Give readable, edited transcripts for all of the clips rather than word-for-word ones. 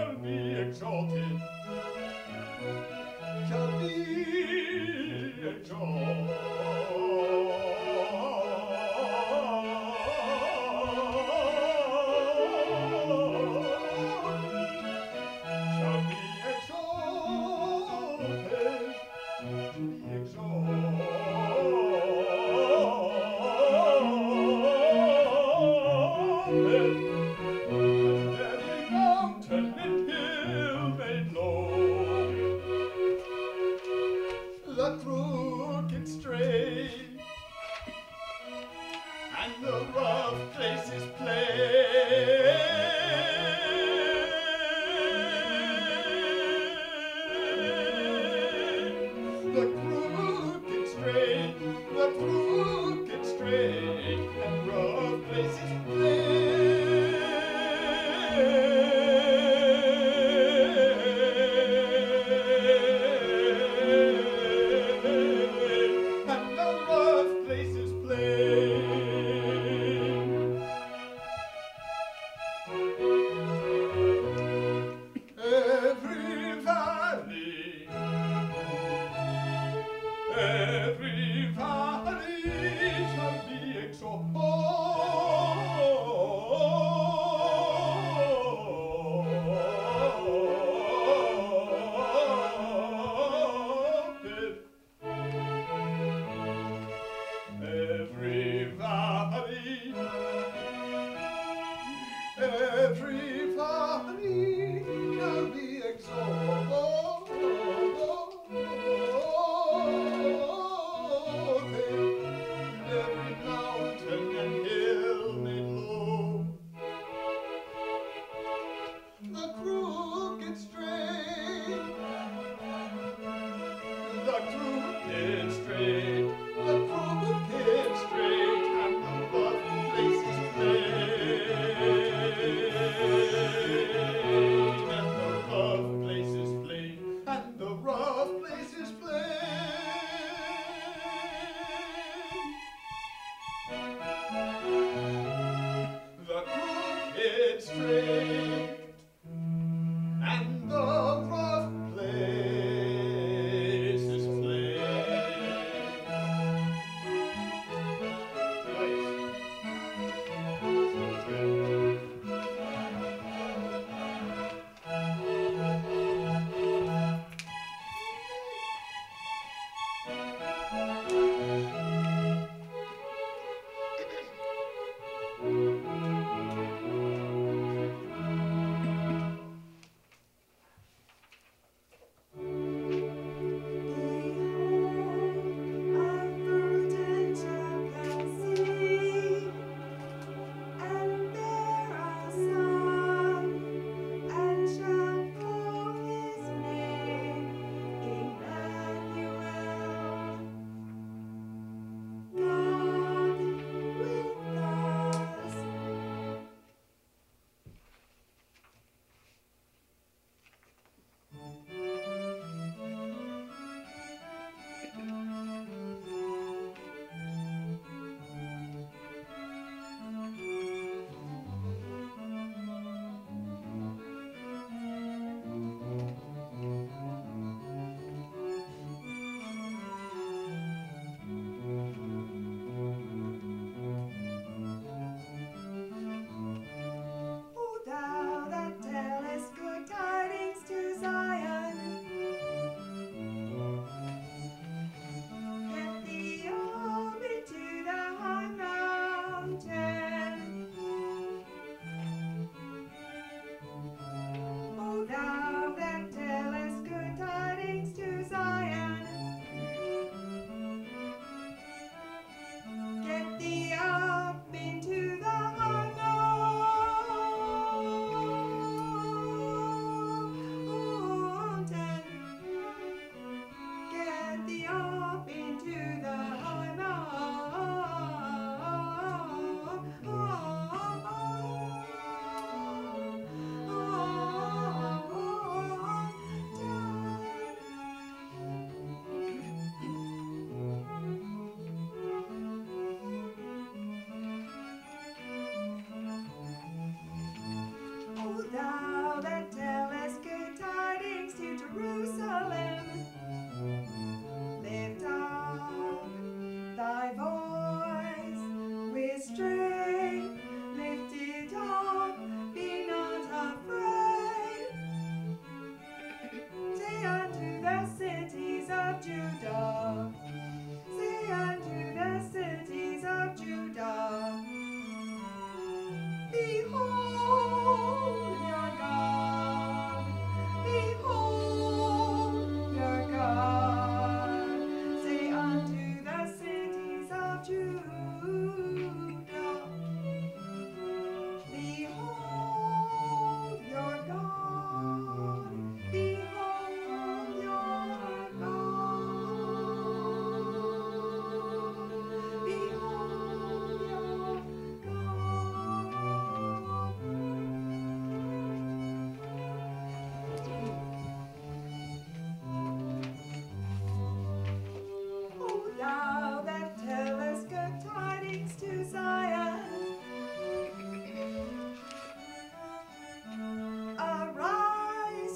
shall be exalted, shall be exalted. The crooked straight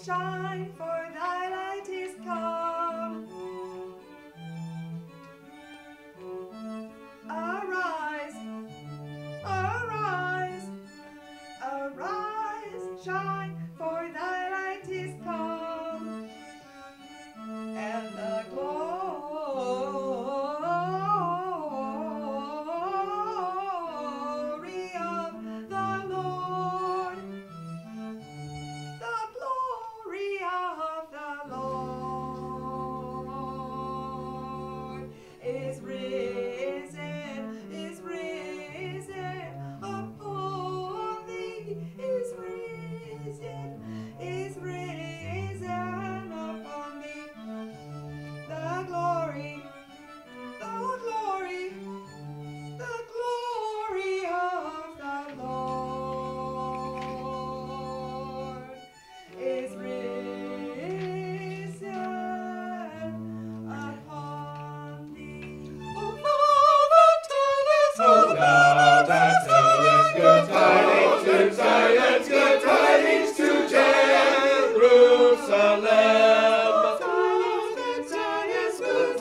shine, for thy light is come. Arise, arise, arise, shine, for thy light is come, and the glory of the Lord, the glory of the Lord is risen upon thee, is risen upon thee. The glory, the glory, the glory of the Lord is risen upon thee. O thou that tellest, O thou that tellest good tidings to Zion, good tidings to Jerusalem. Good tidings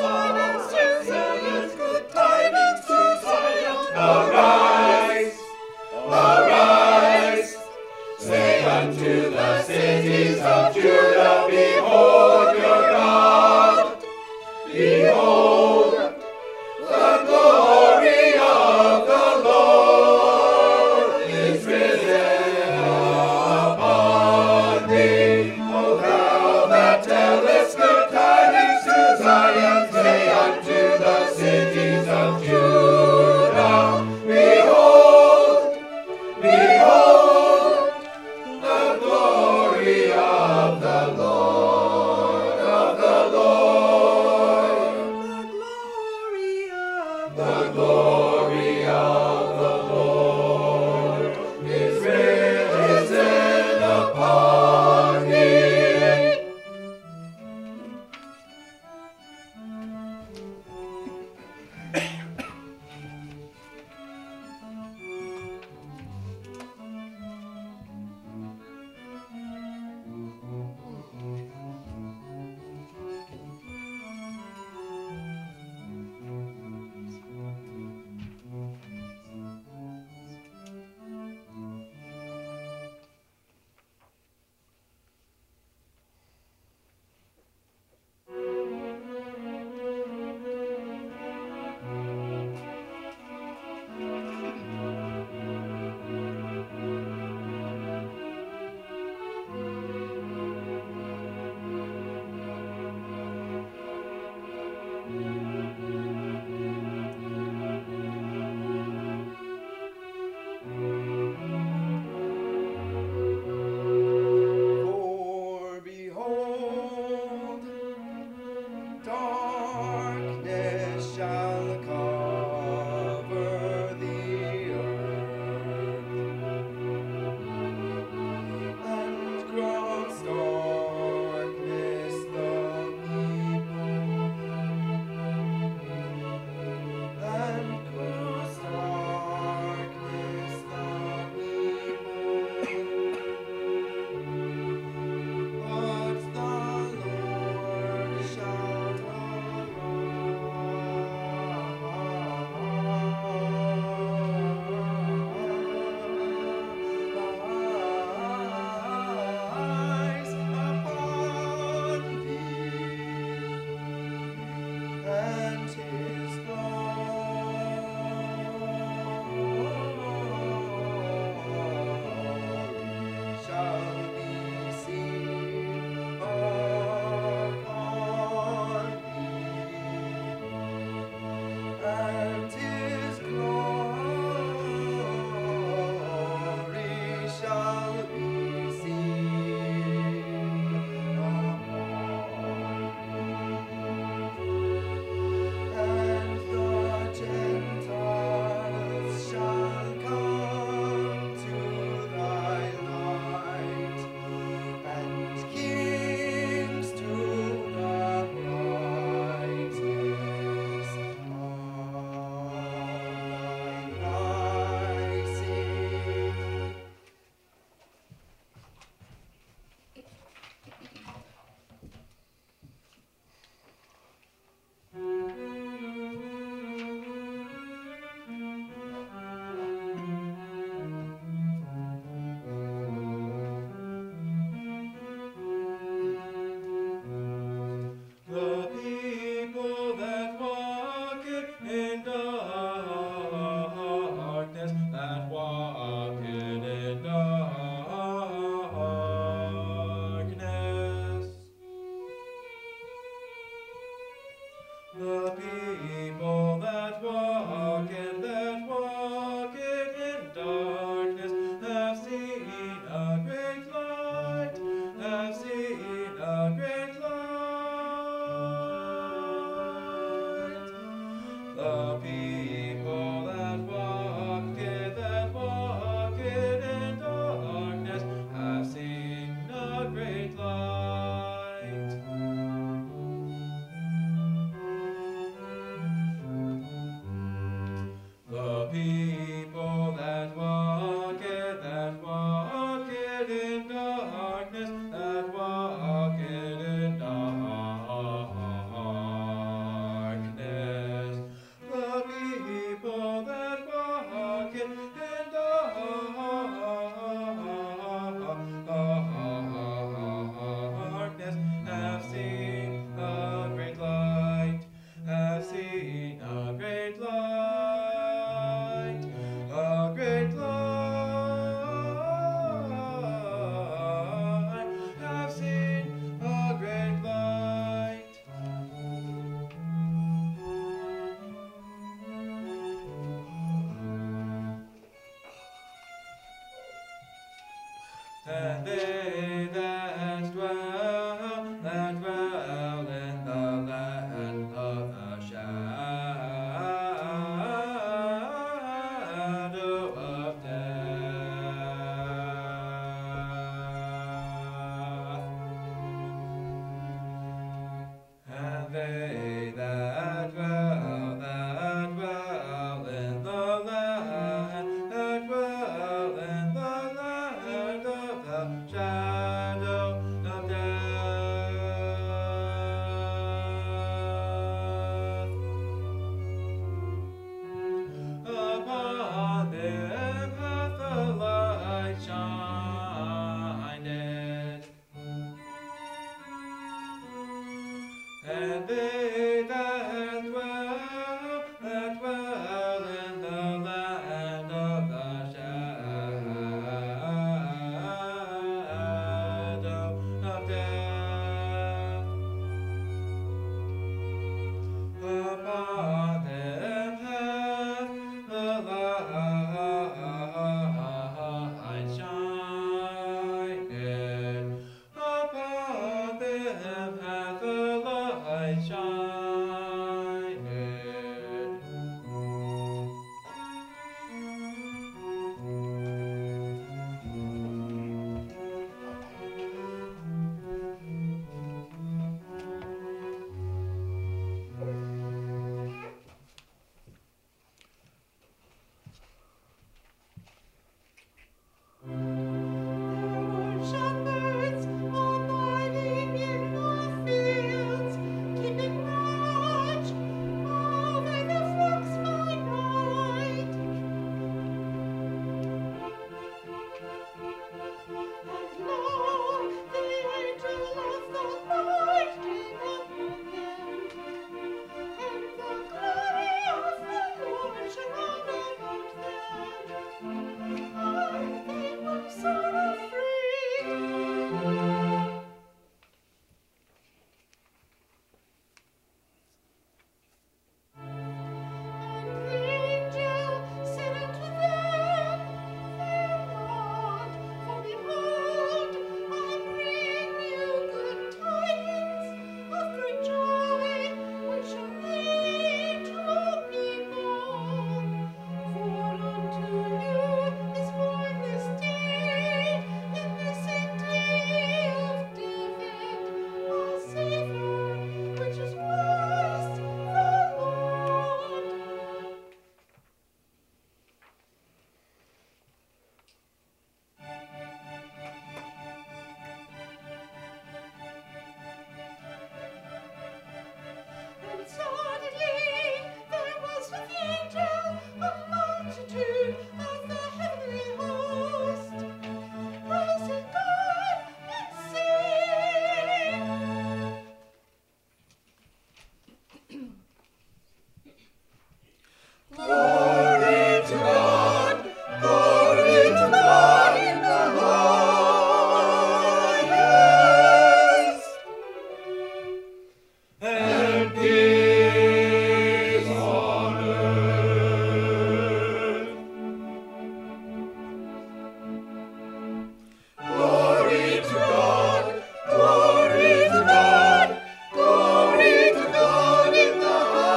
to Zion. Arise, arise, say unto the cities of Judah, behold your God, behold the glory of the Lord is risen upon thee. O thou that tellest good tidings to Zion, say unto the cities of Judah, behold, behold the glory of the Lord, of the Lord. The glory of the Lord is risen upon thee. they that dwell in the land, that dwell in the land of the shadow of death. Upon them hath the light shined, and they that dwell in the land of the shadow of death, upon them hath the light shined, upon them hath the light shined. Shepherds abiding in the fields, keeping watch over the flocks by night. And lo, the angel of the Lord came upon them, and the glory of the Lord shone round about them, and they were sorrow-free. And the angel said unto them, Fear not, for behold, I bring you good tidings of great joy, which shall be to all people. For unto you is born this day in the city of David a Saviour, which is Christ the Lord. And suddenly there was with the angel a multitude of the heavenly host, praising God and saying, Glory to God, glory to God in the highest, and peace on earth. Glory to God, glory to God, glory to God in the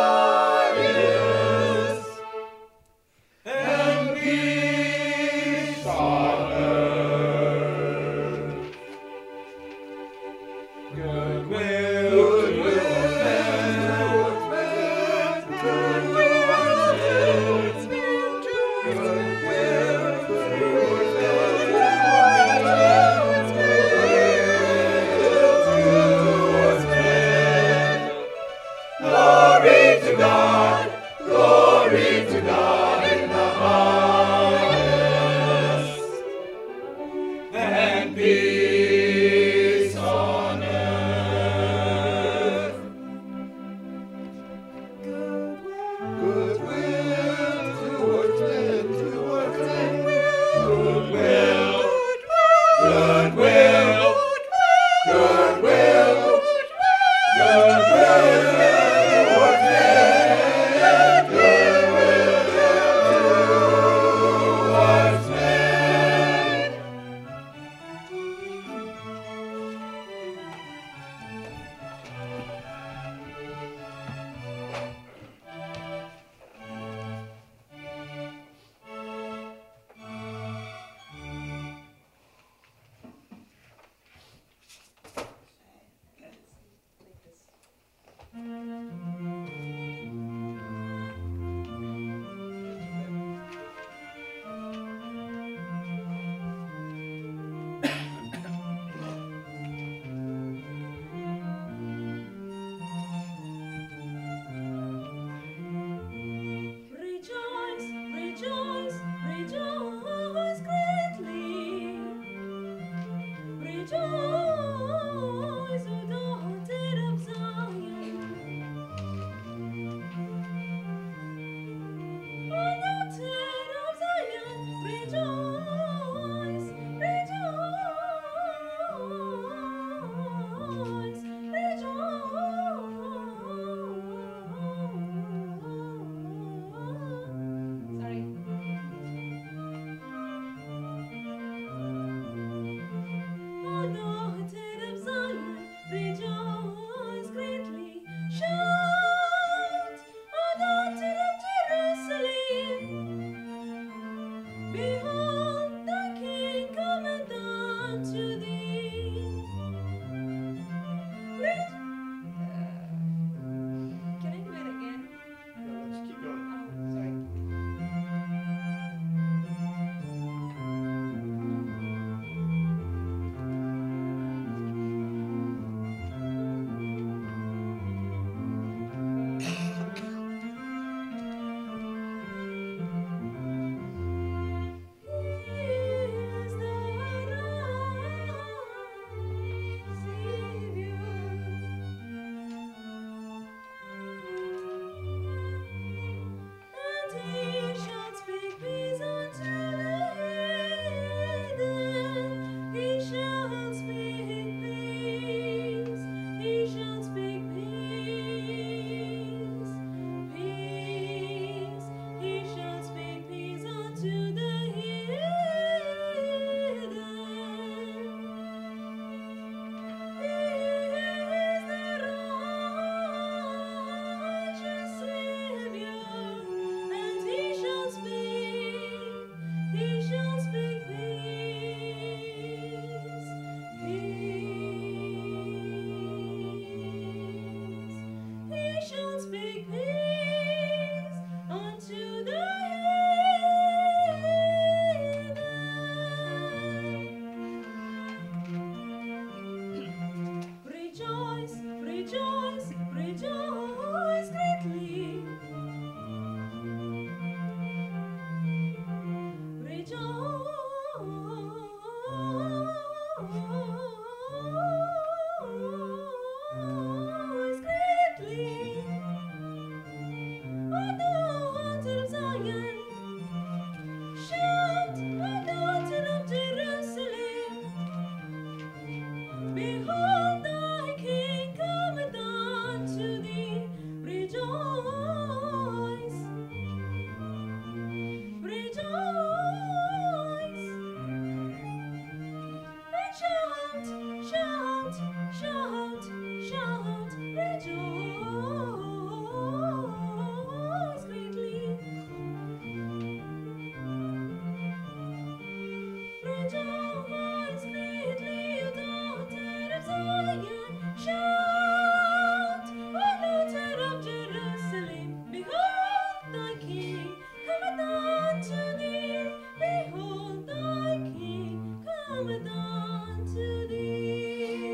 highest, and peace on earth. Goodwill towards men, goodwill towards men, goodwill towards men. Glory to God, glory to God in the highest, and peace on earth. Behold, thy King cometh unto thee. Rejoice, rejoice, and shout, shout, shout, shout, rejoice greatly. Rejoice greatly, O daughter of Zion. Shout, O daughter of Jerusalem. Behold, thy King cometh unto thee. Behold, thy King cometh unto thee.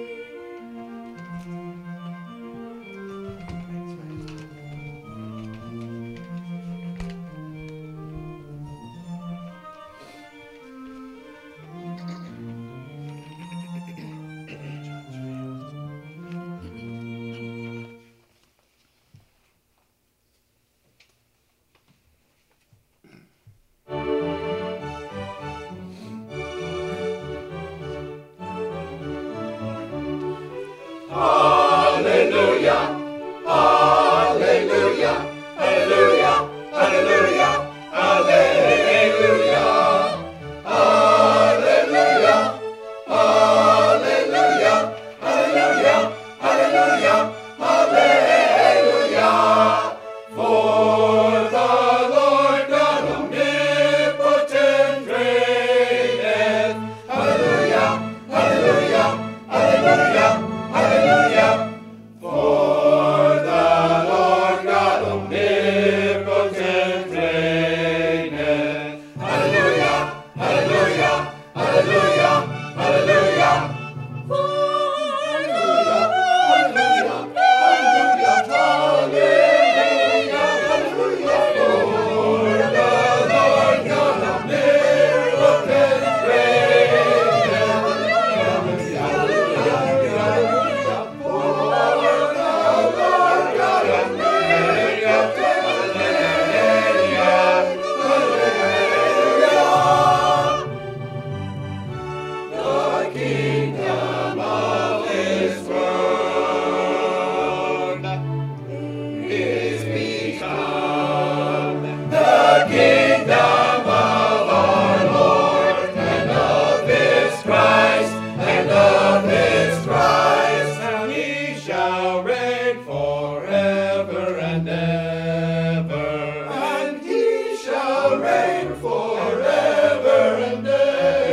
Hallelujah, hallelujah, hallelujah, hallelujah, hallelujah, hallelujah, hallelujah, hallelujah, hallelujah, hallelujah. For the Lord God omnipotent reigneth. Hallelujah, hallelujah, hallelujah, hallelujah. For the Lord God omnipotent reigneth. Hallelujah, hallelujah, hallelujah, hallelujah. Kingdom of this world is become the kingdom of our Lord and of His Christ, and of His Christ, and He shall reign forever and ever, and He shall reign forever and ever.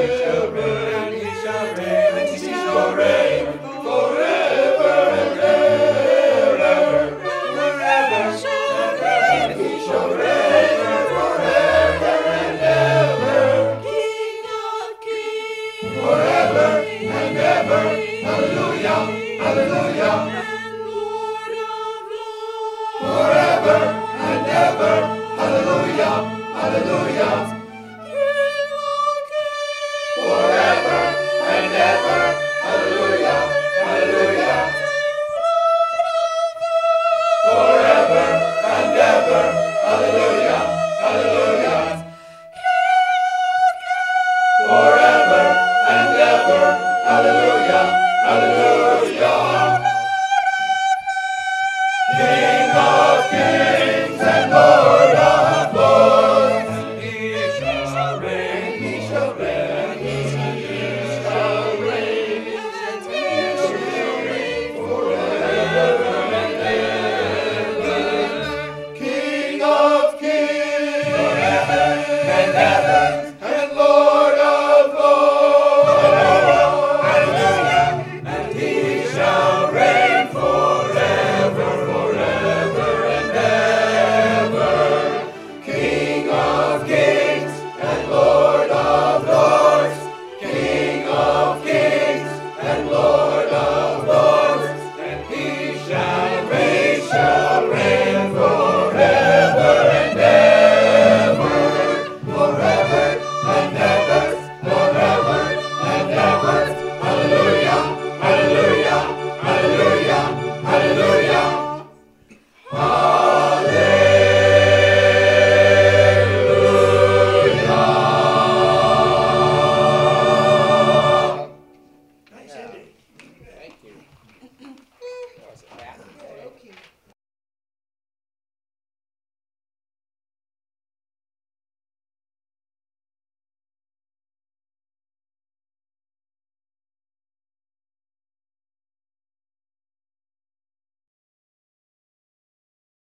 Reign forever and ever, forever shall reign. He shall reign forever and ever, King of kings, forever and ever. Hallelujah, hallelujah, and Lord of lords, forever and ever. Hallelujah, hallelujah.